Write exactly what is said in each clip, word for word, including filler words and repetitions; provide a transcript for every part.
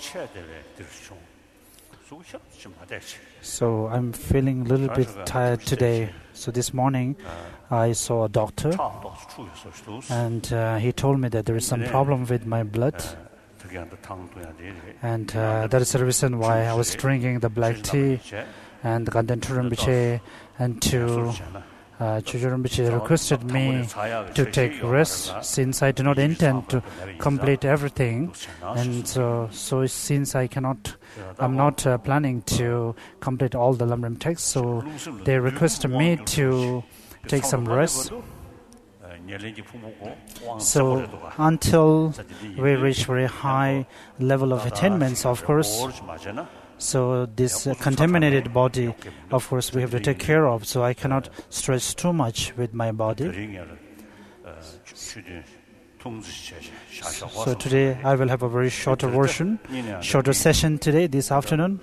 So I'm feeling a little bit tired today. So this morning I saw a doctor and uh, he told me that there is some problem with my blood. And uh, that is the reason why I was drinking the black tea and the Ganden Turumbiche, and to uh, Chujurumbiche requested me to take rest since I do not intend to complete everything. And so, so since I cannot, I'm not uh, planning to complete all the Lamrim texts, so they requested me to take some rest. So until we reach very high level of attainments, of course, so this uh, contaminated body, of course, we have to take care of. So I cannot stress too much with my body. So today I will have a very shorter version, shorter session today, this afternoon.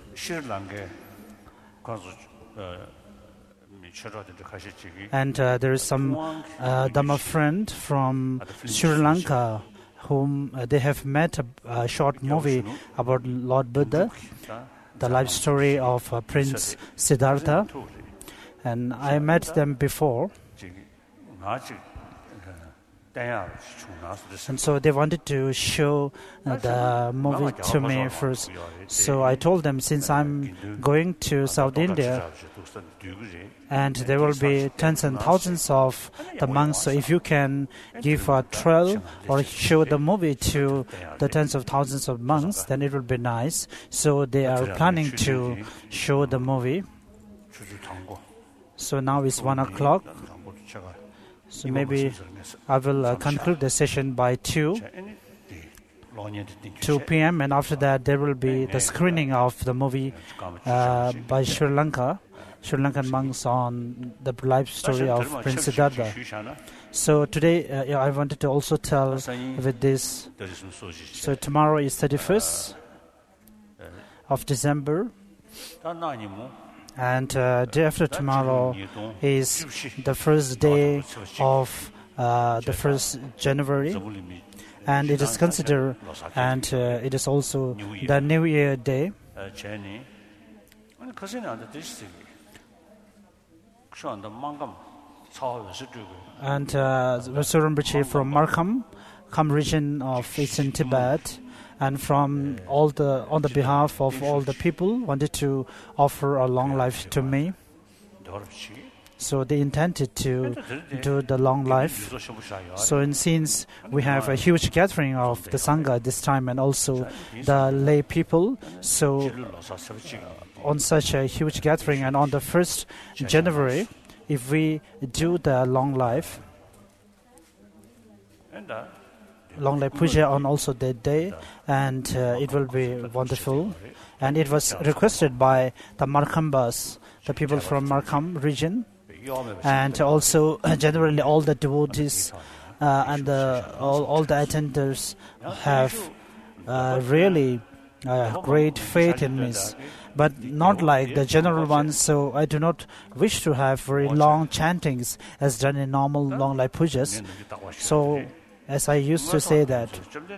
And uh, there is some uh, Dhamma friend from Sri Lanka whom uh, they have met a, a short movie about Lord Buddha, the life story of uh, Prince Siddhartha. And I met them before. And so they wanted to show uh, the movie to me first. So I told them, since I'm going to South India, and there will be tens and thousands of the monks, so if you can give a trail or show the movie to the tens of thousands of monks, then it will be nice. So they are planning to show the movie. So now it's one o'clock. So maybe I will uh, conclude the session by two p.m. and after that there will be the screening of the movie uh, by Sri Lanka, Sri Lankan monks on the life story of Prince Siddhartha. So today uh, yeah, I wanted to also tell with this. So tomorrow is thirty-first of December. And uh, day after tomorrow is the first day of uh, the first January, and it is considered, and uh, it is also the New Year Day. And uh, Surumbiche from Markham, Kham region of Eastern Tibet, and from all the on the behalf of all the people, wanted to offer a long life to me. So they intended to do the long life. So and since we have a huge gathering of the Sangha this time and also the lay people, so on such a huge gathering and on the first January, if we do the long life, long life puja on also that day, and uh, it will be wonderful. And it was requested by the Markhambas, the people from Markham region, and also uh, generally all the devotees uh, and the, all, all the attenders have uh, really uh, great faith in me, but not like the general ones. So I do not wish to have very long chantings as done in normal long life pujas. So as I used to say that,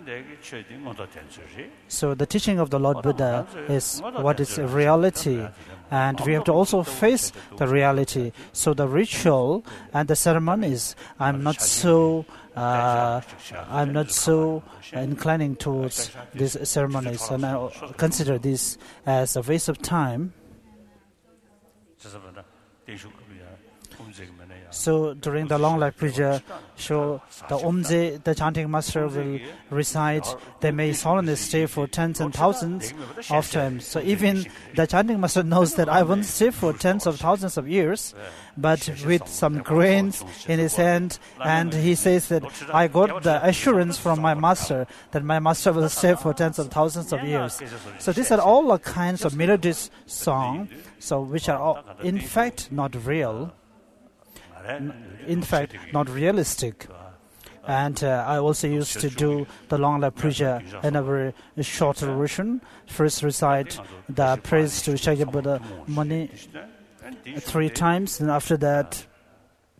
so the teaching of the Lord Buddha is what is reality, and we have to also face the reality. So the ritual and the ceremonies, I'm not so, uh, I'm not so inclining towards these ceremonies, and I consider this as a waste of time. So during the long life puja, so the Omze, the chanting master will recite. They may solemnly stay for tens and thousands of times. So even the chanting master knows that I won't stay for tens of thousands of years, but with some grains in his hand, and he says that I got the assurance from my master that my master will stay for tens of thousands of years. So these are all the kinds of melodious songs, so which are all, in fact not real. In fact, not realistic. And uh, I also used to do the long life puja in a very shorter version. First recite the praise to Shakya Buddha Muni three times, and after that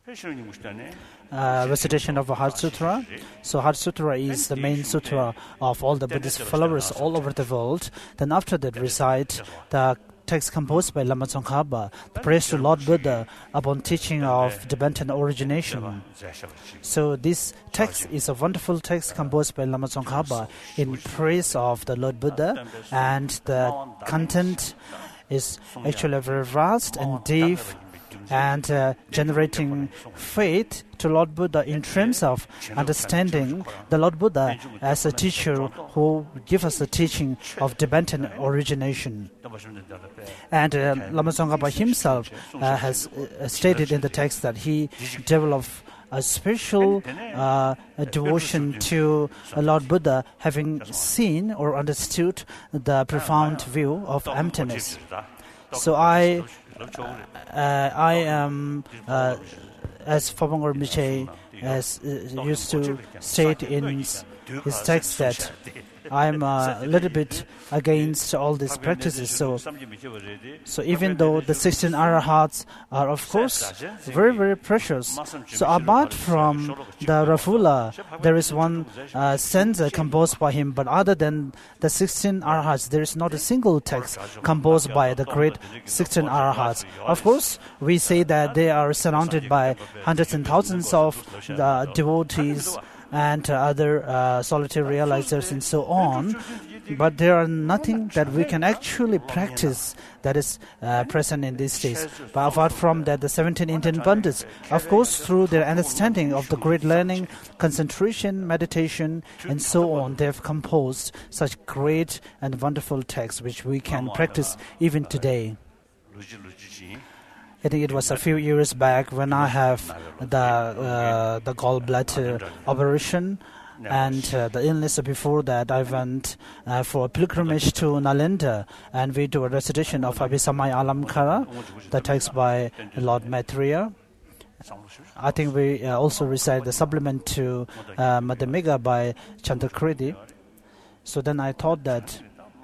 uh, recitation of a Heart Sutra. So Heart Sutra is the main sutra of all the Buddhist followers all over the world. Then after that recite the text composed by Lama Tsongkhapa, the praise to Lord Buddha upon teaching of Tibetan origination. So this text is a wonderful text composed by Lama Tsongkhapa in praise of the Lord Buddha, and the content is actually very vast and deep, and uh, generating faith to Lord Buddha in terms of understanding the Lord Buddha as a teacher who gives us the teaching of Tibetan origination. And uh, Lama Tsongkhapa himself uh, has uh, stated in the text that he developed a special uh, a devotion to uh, Lord Buddha, having seen or understood the profound view of emptiness. So I Uh, I am, uh, as Phapongor Miche as uh, used to state in his, his text, that I'm uh, a little bit against all these practices. So, so even though the sixteen Arahats are, of course, very, very precious, so apart from the Rafula, there is one uh, stanza composed by him, but other than the sixteen Arahats, there is not a single text composed by the great sixteen Arahats. Of course, we say that they are surrounded by hundreds and thousands of the devotees and uh, other uh, solitary realizers and so on, but there are nothing that we can actually practice that is uh, present in these days. But apart from that, the seventeen Indian Pandits, of course, through their understanding of the great learning, concentration, meditation, and so on, they have composed such great and wonderful texts which we can practice even today. I think it was a few years back when I have the uh, the gallbladder operation, and uh, the illness before that I went uh, for a pilgrimage to Nalanda, and we do a recitation of Abhisamaya Alamkara, the text by Lord Maitreya. I think we uh, also recite the supplement to uh, Madhyamika by Chandrakriti. So then I thought that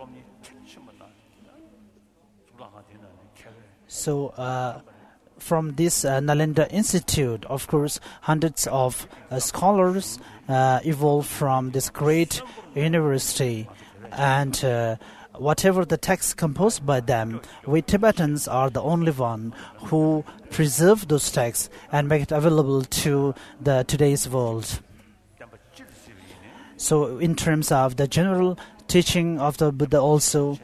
So, uh, from this uh, Nalanda Institute, of course, hundreds of uh, scholars uh, evolved from this great university, and uh, whatever the text composed by them, we Tibetans are the only one who preserve those texts and make it available to the today's world. So, in terms of the general teaching of the Buddha also,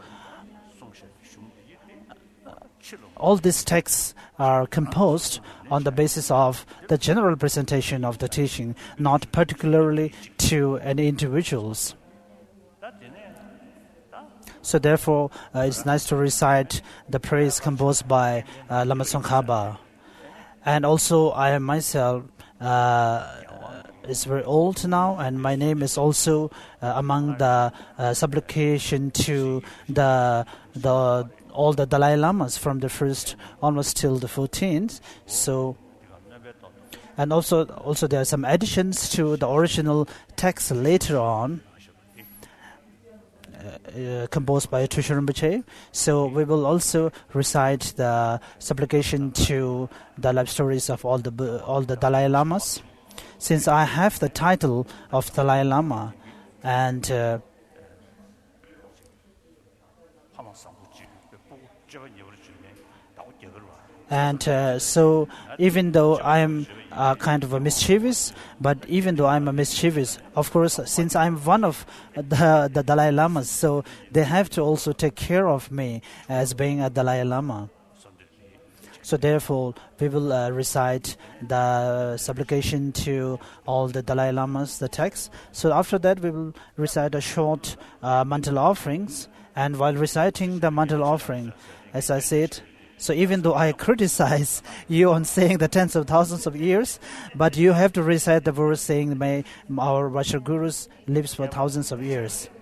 all these texts are composed on the basis of the general presentation of the teaching, not particularly to any individuals. So therefore, uh, it's nice to recite the praise composed by uh, Lama Tsongkhapa. And also, I am myself uh, is very old now, and my name is also uh, among the uh, supplication to the the all the Dalai Lamas from the first almost till the fourteenth. So, and also also there are some additions to the original text later on, uh, uh, composed by Trishul Rinpoche. So we will also recite the supplication to the life stories of all the all the Dalai Lamas. Since I have the title of Dalai Lama, and uh, and uh, so even though I am uh, kind of a mischievous, but even though I'm a mischievous, of course, since I'm one of the, the Dalai Lamas, so they have to also take care of me as being a Dalai Lama. So therefore, we will uh, recite the supplication to all the Dalai Lamas, the text. So after that, we will recite a short uh, mantle offerings. And while reciting the mantle offering, as I said, so even though I criticize you on saying the tens of thousands of years, but you have to recite the verse saying, may our Vajra Gurus lives for thousands of years.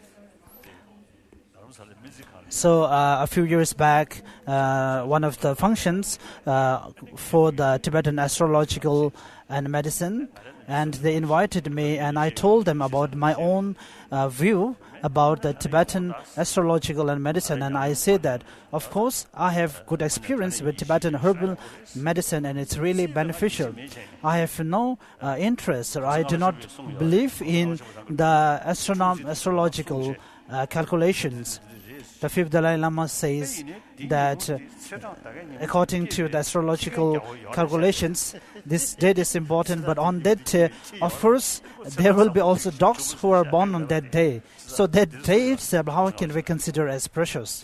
So uh, a few years back, uh, one of the functions uh, for the Tibetan Astrological and Medicine, and they invited me, and I told them about my own uh, view about the Tibetan astrological and medicine, and I say that, of course, I have good experience with Tibetan herbal medicine, and it's really beneficial. I have no uh, interest, or I do not believe in the astronom- astrological uh, calculations. The fifth Dalai Lama says that uh, according to the astrological calculations, this date is important, but on that day, of course, there will be also dogs who are born on that day. So that day itself, how can we consider as precious?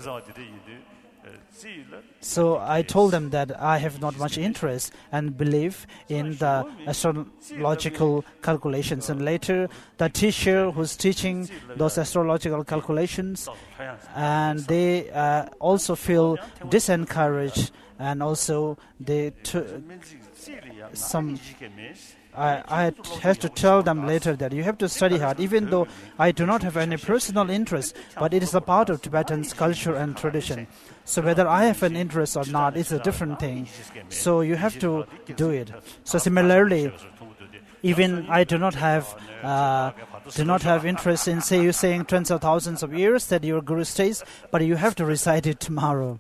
So I told them that I have not much interest and believe in the astrological calculations. And later, the teacher who's teaching those astrological calculations, and they uh, also feel disencouraged, and also they t- some. I, I have to tell them later that you have to study hard, even though I do not have any personal interest, but it is a part of Tibetan culture and tradition. So whether I have an interest or not is a different thing. So you have to do it. So similarly, even I do not have uh, do not have interest in, say, you saying tens of thousands of years that your guru stays, but you have to recite it tomorrow.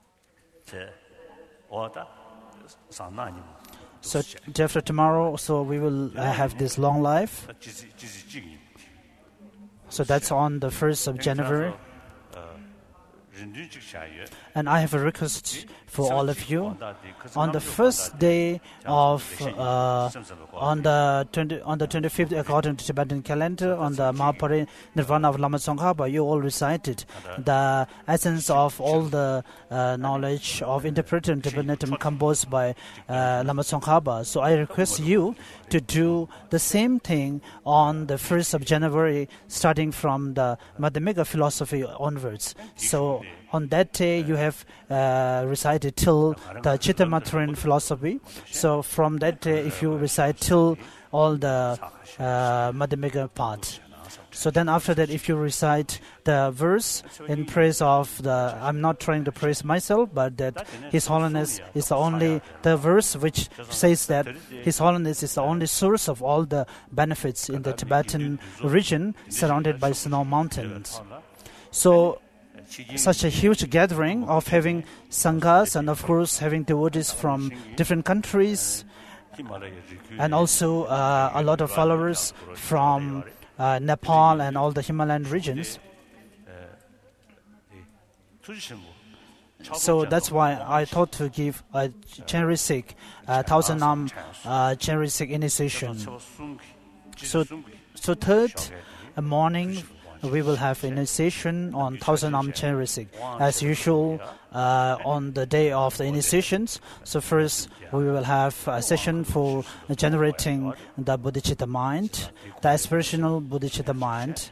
So after tomorrow, so we will uh, have this long life. So that's on the first of January. And I have a request for all of you. On the first day of, uh, on the twenty, on the twenty-fifth, according to Tibetan calendar, on the Mahaparinirvana of Lama Tsongkhapa, you all recited the essence of all the uh, knowledge of interpreting Tibetan composed by uh, Lama Tsongkhapa. So I request you to do the same thing on the first of January, starting from the Madhyamika philosophy onwards. So on that day, you have uh, recited till the Chittamatharan philosophy. So from that day, if you recite till all the uh, Madhyamika part. So then after that, if you recite the verse in praise of the, I'm not trying to praise myself, but that His Holiness is the only, the verse which says that His Holiness is the only source of all the benefits in the Tibetan region surrounded by snow mountains. So such a huge gathering of having sanghas and of course having devotees from different countries and also uh, a lot of followers from uh, Nepal and all the Himalayan regions. So that's why I thought to give a Chenrisik, a thousand nam uh, Chenrisik initiation. So, so third morning, we will have initiation on Thousand Nam Chenrisik. As usual, uh, on the day of the initiations, so first we will have a session for generating the bodhicitta mind, the aspirational bodhicitta mind.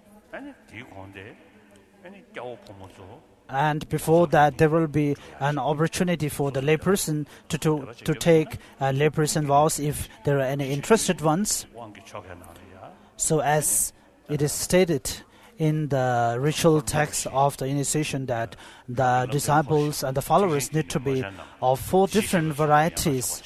And before that, there will be an opportunity for the layperson to, to, to take uh, layperson vows if there are any interested ones. So as it is stated in the ritual text of the initiation that the disciples and the followers need to be of four different varieties.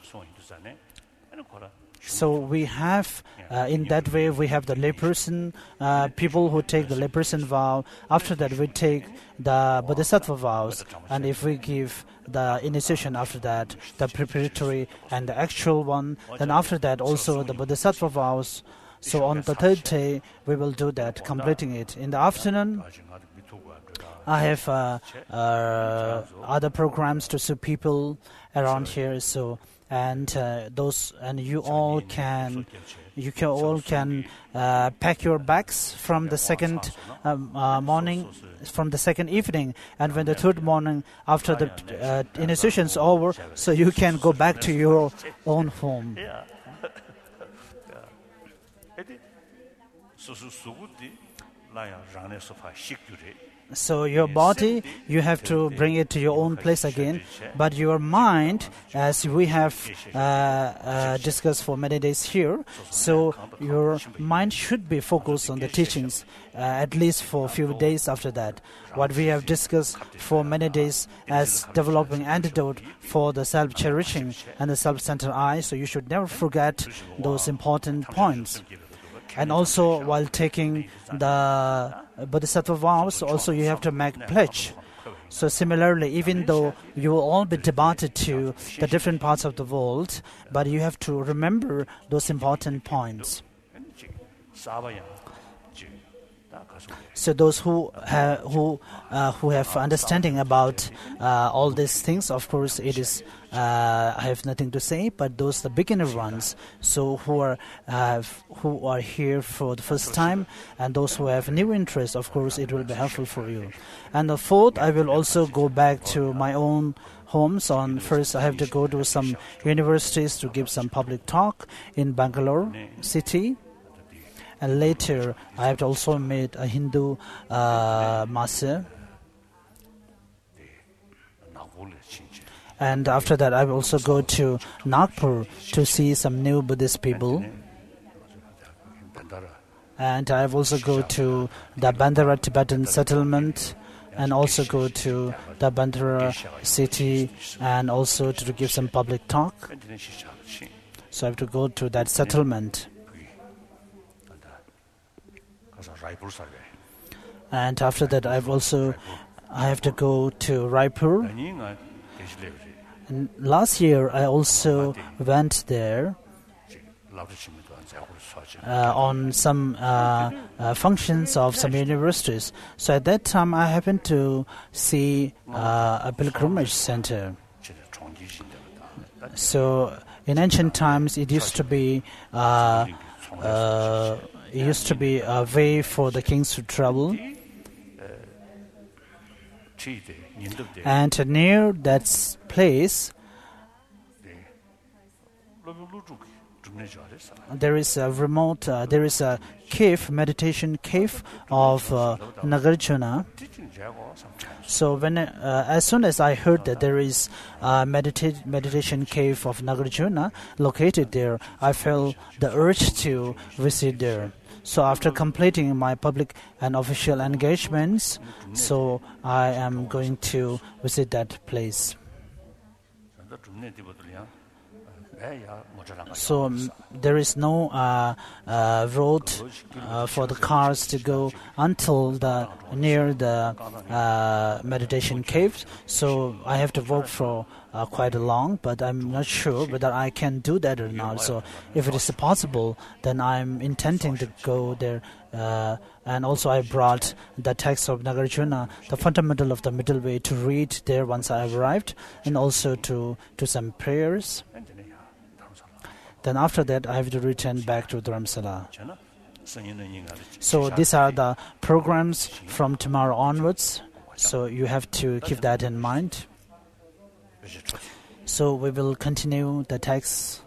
So we have, uh, in that way, we have the layperson, uh, people who take the layperson vow. After that, we take the bodhisattva vows. And if we give the initiation after that, the preparatory and the actual one, then after that also the bodhisattva vows. So on the third day, we will do that, completing it. In the afternoon, I have uh, uh, other programs to serve people around here. So and uh, those and you all can, you can all can uh, pack your bags from the second um, uh, morning, from the second evening, and when the third morning after the uh, initiation is over, so you can go back to your own home. So your body, you have to bring it to your own place again. But your mind, as we have uh, uh, discussed for many days here, so your mind should be focused on the teachings, uh, at least for a few days after that. What we have discussed for many days as developing antidote for the self-cherishing and the self-centered I, so you should never forget those important points. And also, while taking the Bodhisattva vows, also you have to make pledge. So similarly, even though you will all be departed to the different parts of the world, but you have to remember those important points. So those who have, who uh, who have understanding about uh, all these things, of course, it is uh, I have nothing to say. But those the beginner ones, so who are uh, who are here for the first time, and those who have new interest, of course, it will be helpful for you. And the fourth, I will also go back to my own homes. On first, I have to go to some universities to give some public talk in Bangalore city. And later, I have also met a Hindu uh, master. And after that, I will also go to Nagpur to see some new Buddhist people. And I will also go to the Bandara Tibetan settlement, and also go to the Bandara city, and also to give some public talk. So I have to go to that settlement. And after that, I've also I have to go to Raipur. And last year, I also went there uh, on some uh, uh, functions of some universities. So at that time, I happened to see uh, a pilgrimage center. So in ancient times, it used to be. Uh, uh, It used to be a way for the kings to travel. And near that place, there is a remote, uh, there is a cave, meditation cave of uh, Nagarjuna. So when, uh, as soon as I heard that there is a medita- meditation cave of Nagarjuna located there, I felt the urge to visit there. So after completing my public and official engagements, so I am going to visit that place. So um, there is no uh, uh, road uh, for the cars to go until the near the uh, meditation caves. So I have to walk for uh, quite a long, but I'm not sure whether I can do that or not. So if it is possible, then I'm intending to go there. Uh, and also I brought the text of Nagarjuna, the fundamental of the middle way, to read there once I arrived, and also to do some prayers. Then after that, I have to return back to Dharamsala. So these are the programs from tomorrow onwards. So you have to keep that in mind. So we will continue the text.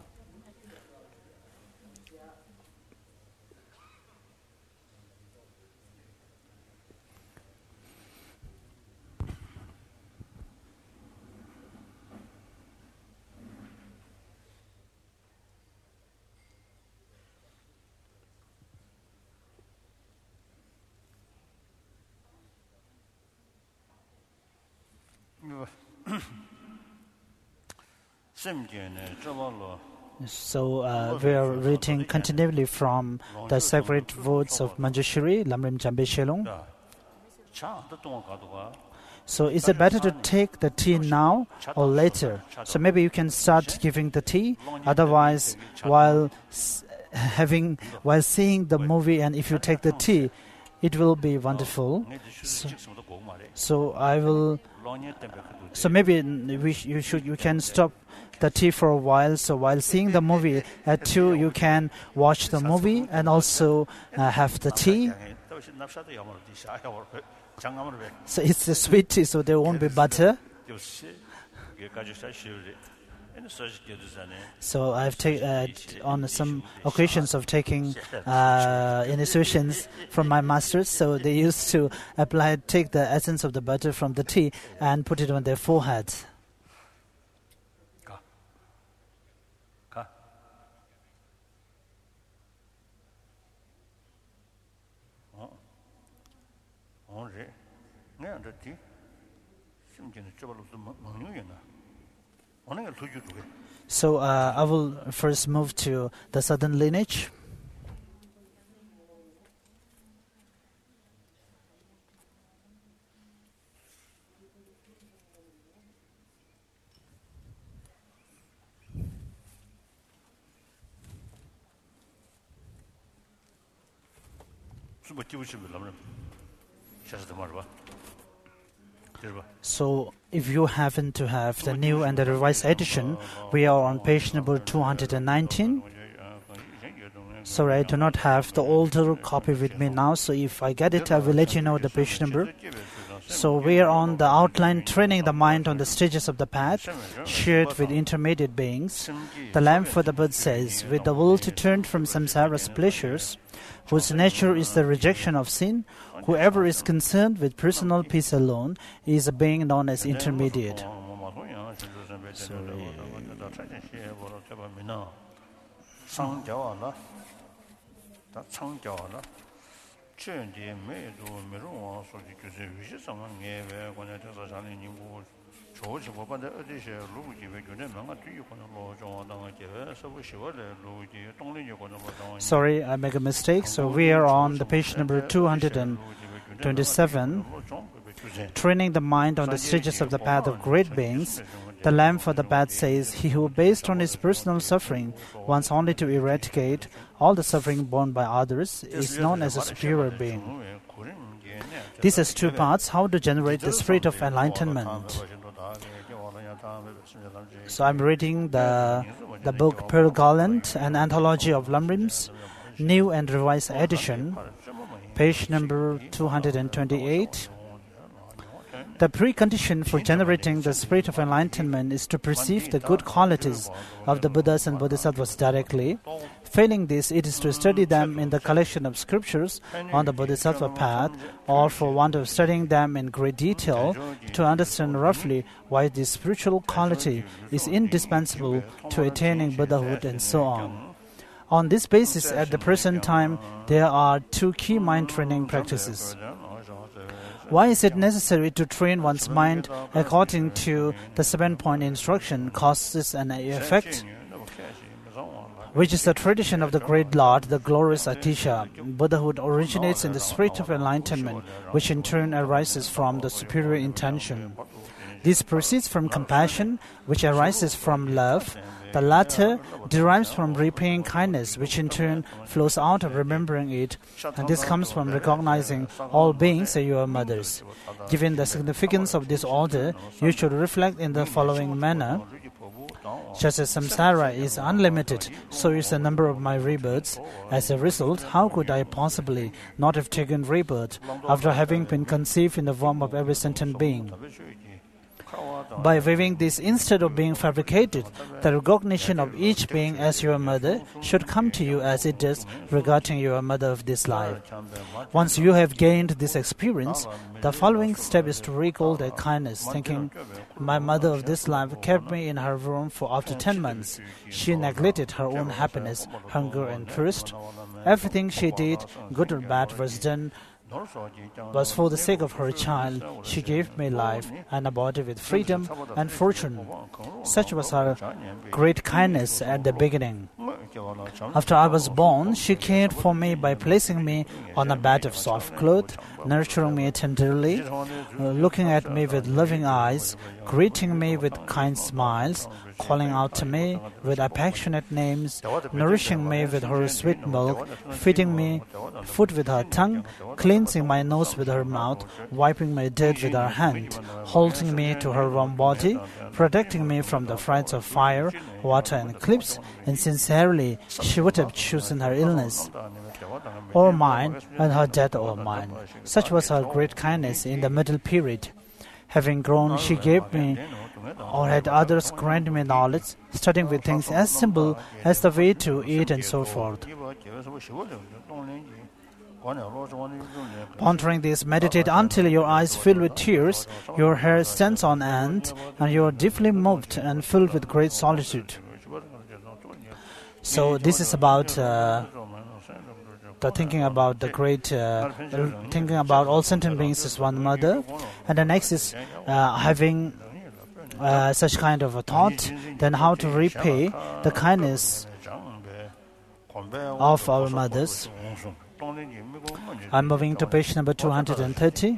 So uh, we are reading continually from the sacred words of Manjushri, Lamrim Jambe Shelong. So is it better to take the tea now or later? So maybe you can start giving the tea. Otherwise, while having while seeing the movie, and if you take the tea, it will be wonderful. So, so I will. So maybe we sh- you should you can stop the tea for a while. So while seeing the movie at two, you can watch the movie and also uh, have the tea. So it's a sweet tea, so there won't be butter. So I've taken uh, on some occasions of taking uh, initiations from my masters. So they used to apply, take the essence of the butter from the tea and put it on their forehead. So uh, I will first move to the southern lineage. So, if you happen to have the new and the revised edition, we are on page number two hundred nineteen. Sorry, I do not have the older copy with me now, so if I get it, I will let you know the page number. So we are on the outline, training the mind on the stages of the path, shared with intermediate beings. The Lamb for the Buddha says, with the will to turn from samsara's pleasures, whose nature is the rejection of sin, whoever is concerned with personal peace alone is a being known as intermediate. Sorry. Sorry, I make a mistake. So we are on the page number two hundred twenty-seven, training the mind on the stages of the path of great beings. The Lamb for the Path says, he who based on his personal suffering wants only to eradicate all the suffering borne by others is known as a superior being. This has two parts: how to generate the spirit of enlightenment. So I'm reading the, the book Pearl Garland, an anthology of Lamrim's new and revised edition, page number two hundred twenty-eight. The precondition for generating the spirit of enlightenment is to perceive the good qualities of the Buddhas and Bodhisattvas directly. Failing this, it is to study them in the collection of scriptures on the Bodhisattva path, or for want of studying them in great detail, to understand roughly why this spiritual quality is indispensable to attaining Buddhahood and so on. On this basis, at the present time, there are two key mind training practices. Why is it necessary to train one's mind according to the seven-point instruction, causes and effect, which is the tradition of the great Lord, the glorious Atisha? Buddhahood originates in the spirit of enlightenment, which in turn arises from the superior intention. This proceeds from compassion, which arises from love. The latter derives from repaying kindness, which in turn flows out of remembering it, and this comes from recognizing all beings as your mothers. Given the significance of this order, you should reflect in the following manner. Just as samsara is unlimited, so is the number of my rebirths. As a result, how could I possibly not have taken rebirth after having been conceived in the womb of every sentient being? By viewing this instead of being fabricated, the recognition of each being as your mother should come to you as it does regarding your mother of this life. Once you have gained this experience, the following step is to recall their kindness, thinking, my mother of this life kept me in her room for after ten months. She neglected her own happiness, hunger and thirst. Everything she did, good or bad, was done was for the sake of her child. She gave me life and a body with freedom and fortune. Such was her great kindness at the beginning. After I was born, she cared for me by placing me on a bed of soft cloth, nurturing me tenderly, looking at me with loving eyes, greeting me with kind smiles, calling out to me with affectionate names, nourishing me with her sweet milk, feeding me food with her tongue, cleansing my nose with her mouth, wiping my dirt with her hand, holding me to her warm body, protecting me from the frights of fire, water and eclipse, and sincerely she would have chosen her illness or mine, and her death or mine. Such was her great kindness in the middle period. Having grown, she gave me or had others grant me knowledge, starting with things as simple as the way to eat and so forth. Pondering this, meditate until your eyes fill with tears, your hair stands on end, and you are deeply moved and filled with great solitude. So this is about uh, the thinking about the great, uh, thinking about all sentient beings as one mother, and the next is uh, having uh, such kind of a thought, then how to repay the kindness of our mothers. I'm moving to page number two hundred thirty.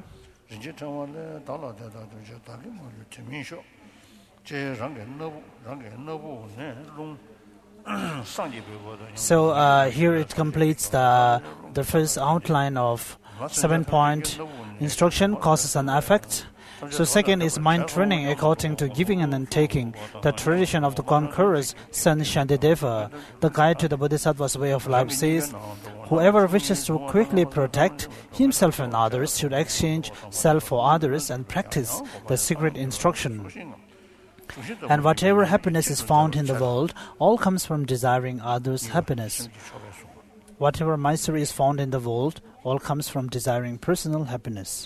So uh, here it completes the, the first outline of seven-point instruction, causes and effect. So second is mind training according to giving and then taking, the tradition of the conquerors, Son Shantideva. The guide to the Bodhisattva's way of life says, whoever wishes to quickly protect himself and others should exchange self for others and practice the secret instruction. And whatever happiness is found in the world, all comes from desiring others' happiness. Whatever misery is found in the world, all comes from desiring personal happiness.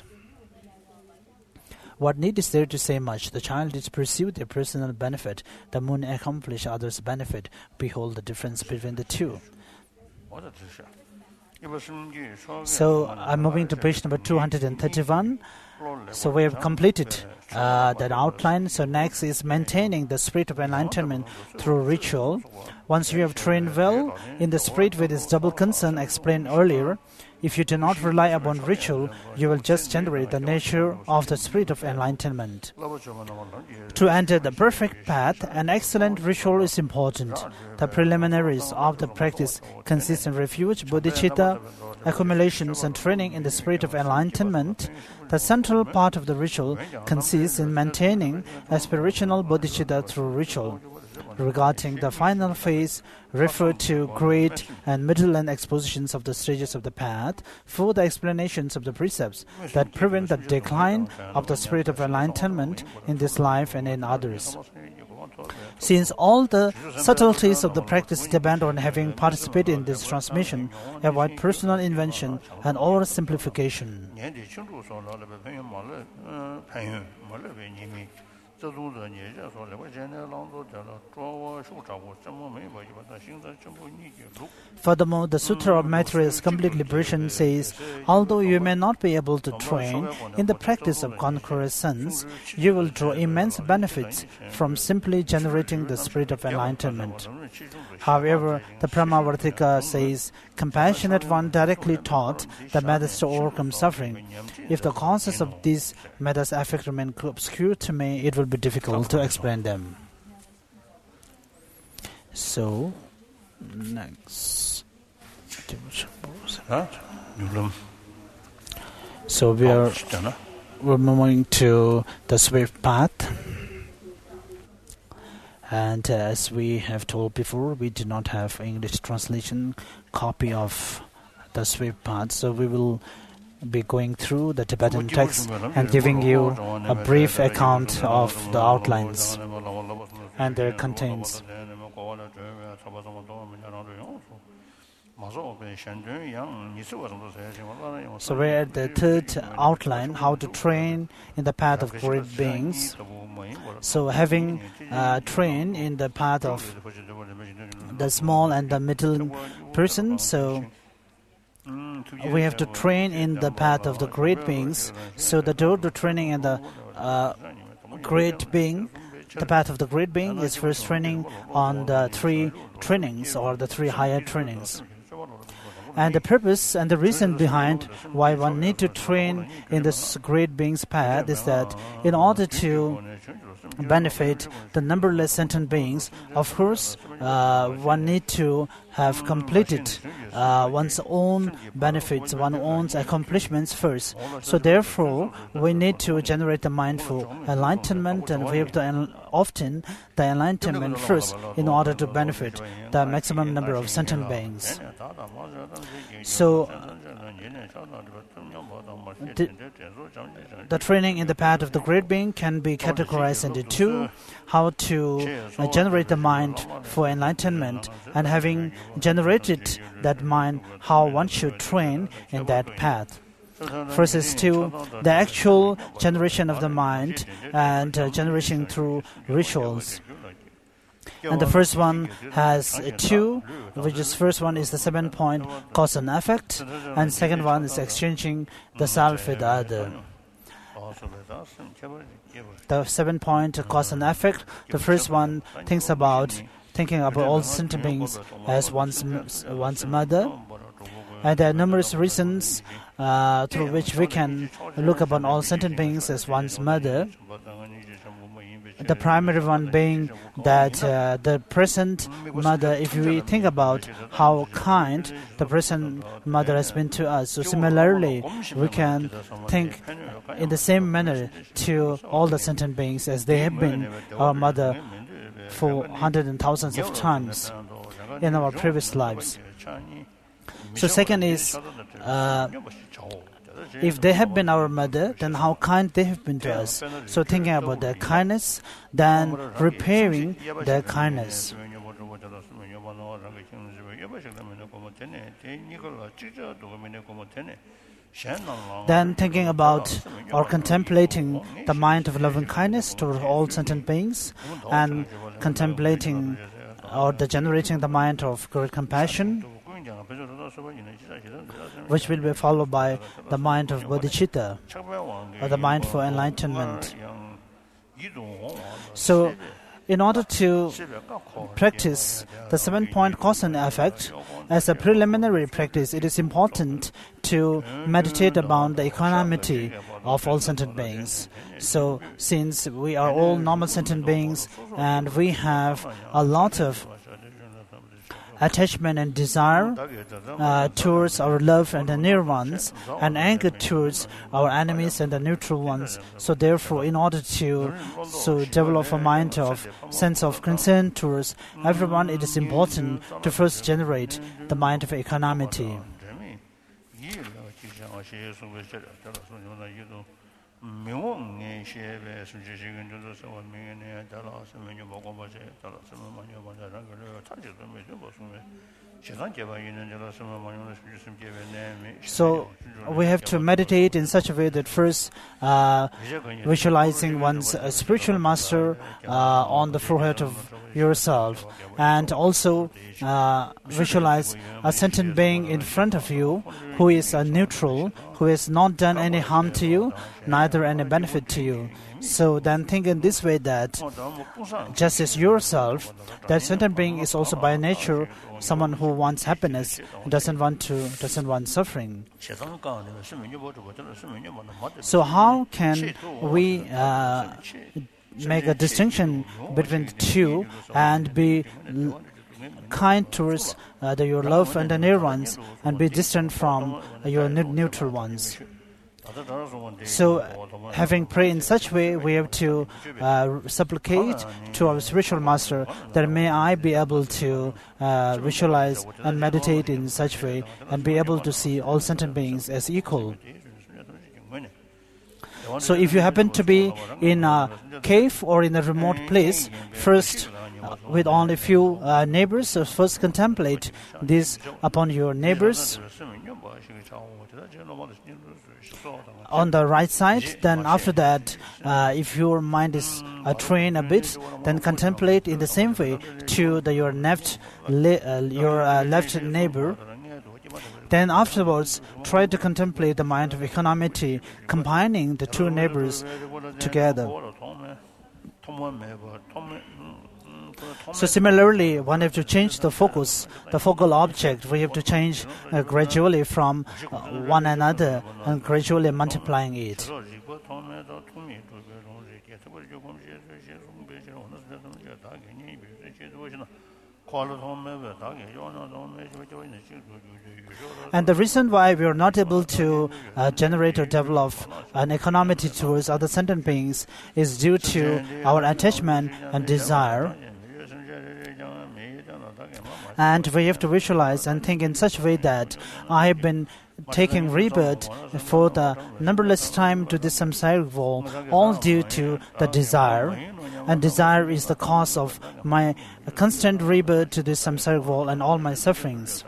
What need is there to say much? The child is pursue their personal benefit, the moon accomplish others' benefit. Behold the difference between the two. So I'm moving to page number two hundred thirty-one. So we have completed uh, that outline. So next is maintaining the spirit of enlightenment through ritual. Once you have trained well in the spirit with its double concern explained earlier, if you do not rely upon ritual, you will just generate the nature of the spirit of enlightenment. To enter the perfect path, an excellent ritual is important. The preliminaries of the practice consist in refuge, bodhicitta, accumulations, and training in the spirit of enlightenment. The central part of the ritual consists in maintaining aspirational bodhicitta through ritual. Regarding the final phase, refer to great and middle and expositions of the stages of the path for the explanations of the precepts that prevent the decline of the spirit of enlightenment in this life and in others. Since all the subtleties of the practice depend on having participated in this transmission, avoid personal invention and oversimplification. Furthermore, the Sutra of Maitreya's Complete Liberation says, although you may not be able to train in the practice of conqueror's sons, you will draw immense benefits from simply generating the spirit of enlightenment. However, the Brahmavartika says, compassionate one directly taught the methods to overcome suffering. If the causes of these methods affect remain obscure to me, it will be difficult to explain them. So, next. So we are we're moving to the swift path. And uh, as we have told before, we do not have English translation copy of the swift path, so we will be going through the Tibetan text and giving you a brief account of the outlines and their contents. So we're at the third outline, how to train in the path of great beings. So having uh, trained in the path of the small and the middle person, so we have to train in the path of the great beings. So the door to training in the uh, great being, the path of the great being is first training on the three trainings or the three higher trainings. And the purpose and the reason behind why one need to train in this great being's path is that in order to benefit the numberless sentient beings, of course, uh, one need to have completed uh, one's own benefits, one's own accomplishments first. So therefore, we need to generate the mindful enlightenment, and we have to en- often the enlightenment first in order to benefit the maximum number of sentient beings. So, the, the training in the path of the great being can be categorized into two: how to uh, generate the mind for enlightenment, and having generated that mind, how one should train in that path. First is to the actual generation of the mind and uh, generation through rituals. And the first one has uh, two, which is first one is the seven-point cause and effect, and second one is exchanging the self with the other. The seven-point cause and effect, the first one thinks about thinking about all sentient beings as one's one's mother, and there are numerous reasons uh, through which we can look upon all sentient beings as one's mother. the primary one being that uh, the present mother, if we think about how kind the present mother has been to us, so similarly we can think in the same manner to all the sentient beings as they have been our mother for hundreds and thousands of times in our previous lives. So second is, uh, if they have been our mother, then how kind they have been to us. So thinking about their kindness, then repairing their kindness. Then thinking about or contemplating the mind of loving kindness toward all sentient beings, and contemplating or the generating the mind of great compassion, which will be followed by the mind of bodhicitta, or the mind for enlightenment. So, in order to practice the seven-point cause and effect, as a preliminary practice, it is important to meditate about the equanimity of all sentient beings. So, since we are all normal sentient beings and we have a lot of attachment and desire uh, towards our love and the near ones, and anger towards our enemies and the neutral ones. So therefore, in order to so develop a mind of sense of concern towards everyone, it is important to first generate the mind of equanimity. So we have to meditate in such a way that first uh, visualizing one's uh, spiritual master uh, on the forehead of yourself, and also uh, visualize a sentient being in front of you who is a neutral, who has not done any harm to you, neither any benefit to you. So then think in this way that just as yourself, that sentient being is also by nature someone who wants happiness, doesn't want to, doesn't want suffering. So how can we uh, make a distinction between the two and be l- kind towards uh, the, your love and the near ones, and be distant from uh, your ne- neutral ones? So, having prayed in such way, we have to uh, supplicate to our spiritual master that may I be able to uh, visualize and meditate in such way and be able to see all sentient beings as equal. So if you happen to be in a cave or in a remote place, first uh, with only few uh, neighbors, so first contemplate this upon your neighbors on the right side. Then after that, uh, if your mind is uh, trained a bit, then contemplate in the same way to the, your left, le- uh, your uh, left neighbor. Then afterwards, try to contemplate the mind of equanimity, combining the two neighbors together. So similarly, one have to change the focus, the focal object. We have to change uh, gradually from uh, one another and gradually multiplying it. And the reason why we are not able to uh, generate or develop an equanimity towards other sentient beings is due to our attachment and desire. And we have to visualize and think in such a way that I have been taking rebirth for the numberless time to this samsaric world, all due to the desire. And desire is the cause of my constant rebirth to this samsaric world and all my sufferings.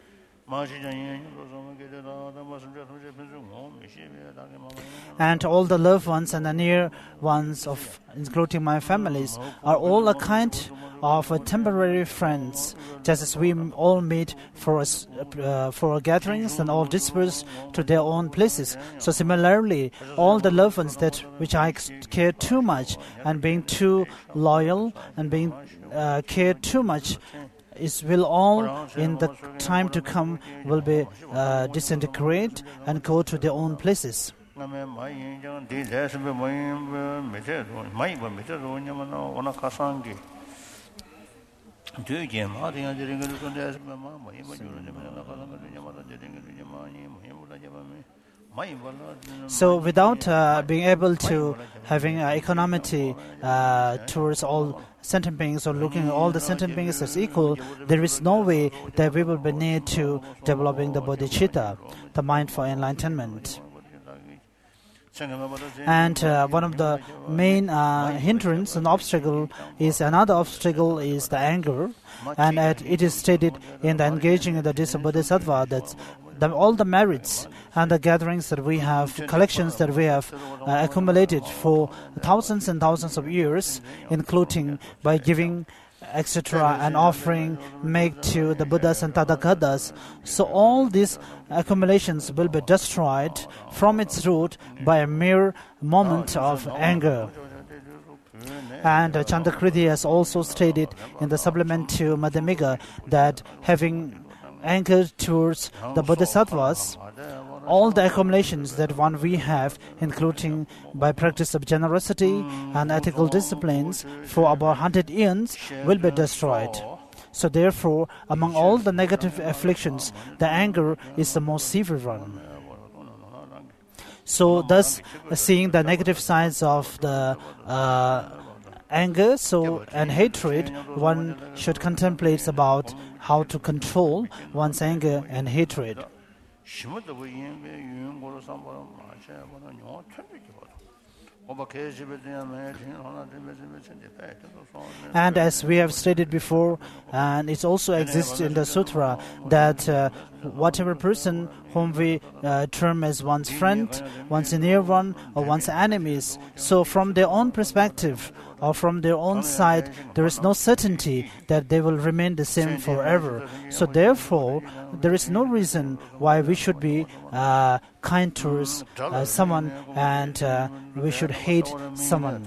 And all the loved ones and the near ones, of including my families, are all a kind of a temporary friends, just as we all meet for us, uh, for gatherings and all disperse to their own places. So similarly, all the loved ones that which I care too much and being too loyal and being uh, cared too much, is will all in the time to come will be uh, disintegrate and go to their own places. So without uh, being able to having uh, equanimity uh, towards all sentient beings or looking at all the sentient beings as equal, there is no way that we will be near to developing the bodhicitta, the mind for enlightenment. And uh, one of the main uh, hindrance and obstacle is another obstacle is the anger, and uh, it is stated in the engaging in the Disa Bodhisattva that the, all the merits and the gatherings that we have, collections that we have uh, accumulated for thousands and thousands of years, including by giving et cetera, an offering made to the Buddhas and Tathagatas. So all these accumulations will be destroyed from its root by a mere moment of anger. And uh, Chandakriti has also stated in the supplement to Madhyamika that having anger towards the Bodhisattvas, all the accumulations that one we have, including by practice of generosity and ethical disciplines for about one hundred eons, will be destroyed. So therefore, among all the negative afflictions, the anger is the most severe one. So thus, seeing the negative sides of the uh, anger so and hatred, one should contemplate about how to control one's anger and hatred. And as we have stated before, and it also exists in the sutra, that uh, whatever person whom we uh, term as one's friend, one's near one, or one's enemies, so from their own perspective, or from their own side, there is no certainty that they will remain the same forever. So therefore, there is no reason why we should be uh, kind towards uh, someone and uh, we should hate someone.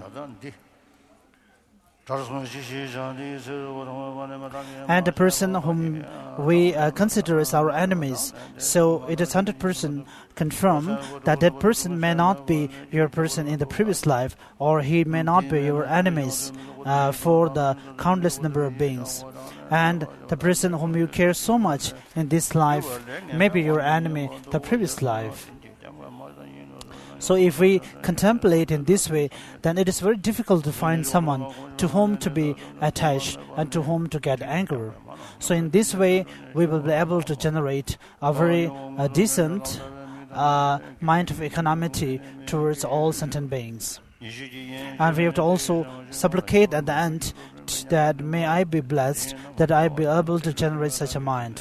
And the person whom we uh, consider as our enemies, so it is one hundred percent confirmed that that person may not be your person in the previous life, or he may not be your enemies uh, for the countless number of beings. And the person whom you care so much in this life may be your enemy the previous life. So if we contemplate in this way, then it is very difficult to find someone to whom to be attached and to whom to get anger. So in this way, we will be able to generate a very uh, decent uh, mind of equanimity towards all sentient beings. And we have to also supplicate at the end that may I be blessed, that I be able to generate such a mind.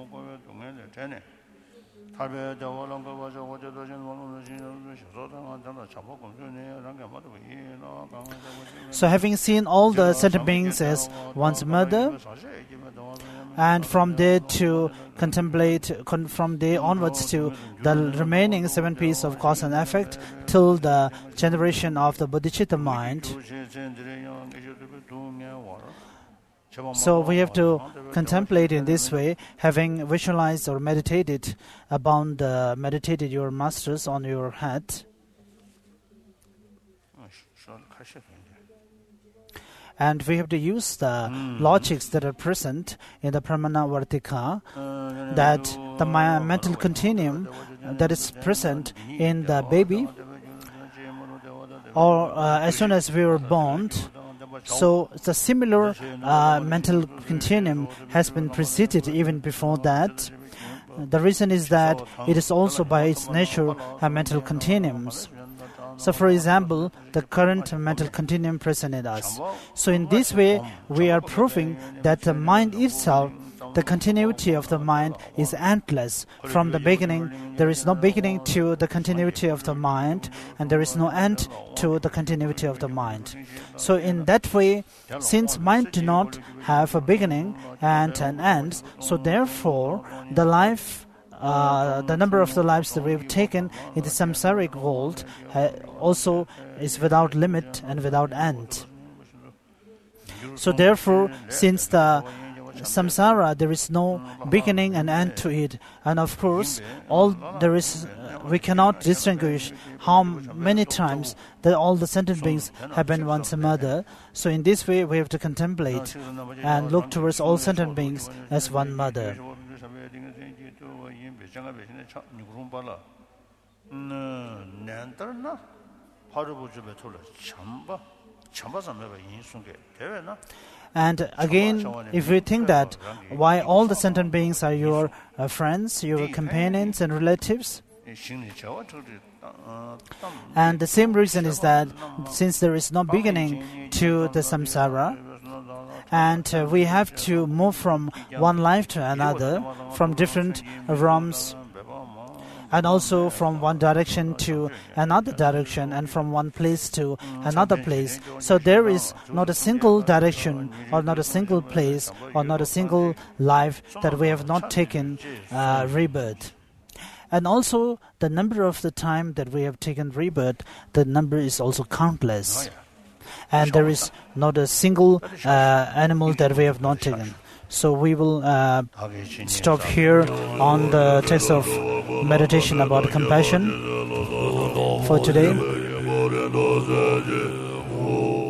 So having seen all the sentient beings as one's mother, and from there to contemplate, con- from there onwards to the remaining seven pieces of cause and effect, till the generation of the bodhicitta mind. So we have to contemplate in this way, having visualized or meditated about the meditated your masters on your head. And we have to use the mm. logics that are present in the Pramana Vartika, that the mental continuum that is present in the baby, or uh, as soon as we were born. So the similar uh, mental continuum has been preceded even before that. The reason is that it is also by its nature a mental continuums. So for example, the current mental continuum present in us. So in this way, we are proving that the mind itself, the continuity of the mind is endless. From the beginning, there is no beginning to the continuity of the mind, and there is no end to the continuity of the mind. So in that way, since mind do not have a beginning and an end, so therefore the life Uh, the number of the lives that we have taken in the samsaric world uh, also is without limit and without end. So therefore, since the samsara, there is no beginning and end to it, and of course, all there is we cannot distinguish how many times that all the sentient beings have been once a mother. So in this way, we have to contemplate and look towards all sentient beings as one mother. And again, if we think that why all the sentient beings are your uh, friends, your companions and relatives, and the same reason is that since there is no beginning to the samsara, and uh, we have to move from one life to another, from different realms, and also from one direction to another direction, and from one place to another place. So there is not a single direction, or not a single place, or not a single life that we have not taken uh, rebirth. And also, the number of the time that we have taken rebirth, the number is also countless. And there is not a single uh, animal that we have not taken. So we will uh, stop here on the text of meditation about compassion for today.